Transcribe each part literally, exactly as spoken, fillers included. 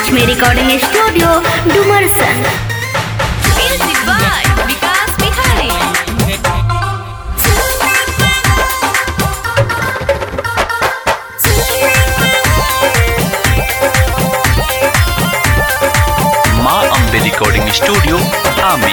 Lakshmi recording studio Dumarsan. Music by Vikas Bihari. माँ Ambe recording studio आमी।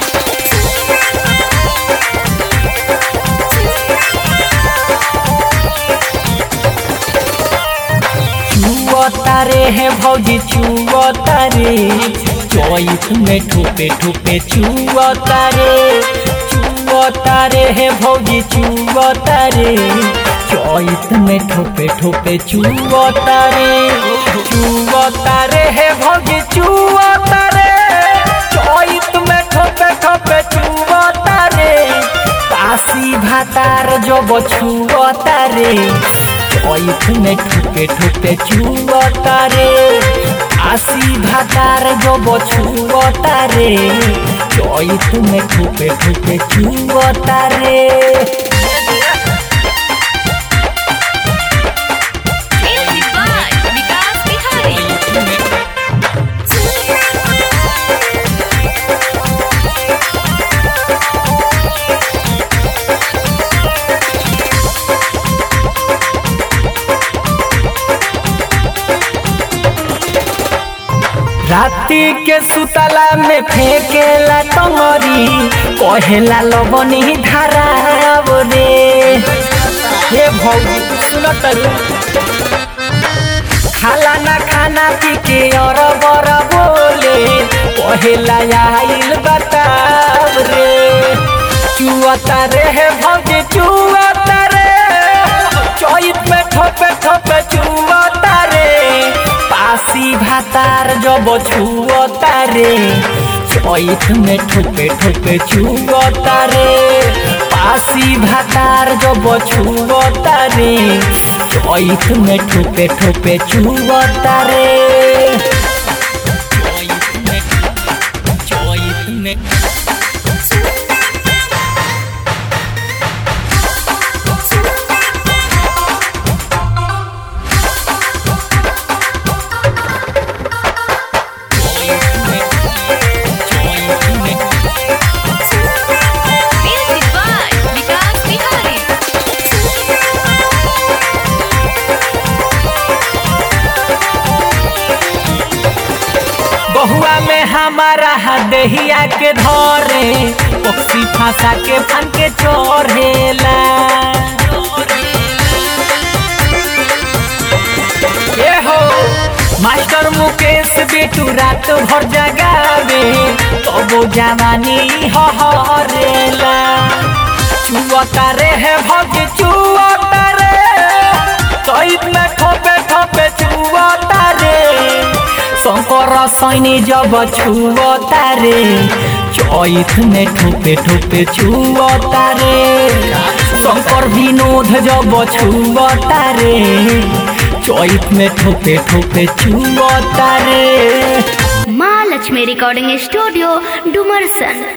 तारे है भौजी चुआ तारे चौथ में ठोपे ठोपे चुआ तारे चुआ तारे है भौजी चुआ तारे चौथ में ठोपे ठोपे चुआ तारे चुआ तारे है भौजी चुआ तारे चौथ में ठोपे ठोपे चुआ तारे काशी भातार जो बछुआ तारे चौथ में ठोपे ठोपे चुआ तारे आसी भातार जो बछुआ तारे चौथ में ठोपे ठोपे चुआ तारे। Music by Vikas Bihari. राती के सुतला में फेंकेला टंगरी कहेला लबनी धाराव रे हे भौजी सुन तरू खाला ना खाना पी के और बर बोले कहेला आइल बताव रे चुआ तारे है भौजी चुआ तारे चौथ में ठोपे ठोपे चुआ तारे पासी भातार जो बछुआ तारे चौथ में ठोपे ठोपे चुआ तारे पासी भातार जो बछुआ तारे चौथ में ठोपे ठोपे चुआ तारे। चौथ में Music by विकास बिहारी। बहुआ में हमारा दहिया के धरे पक्षी फांसा के फन के चोरेला ये हो मास्टर मुकेश बेटू रात भर जगावे तबो जवानी हरेला चुआ तारे है भौजी चुआ तारे चौथ में ठोपे ठोपे चुआ तारे शंकर सैनी जब छुआ तारे चौथ में ठोपे ठोपे चुआ तारे शंकर विनोद जब छुआ तारे चौथ में ठोपे ठोपे चुआ तारे। माँ लक्ष्मी रिकॉर्डिंग स्टूडियो डुमरसन।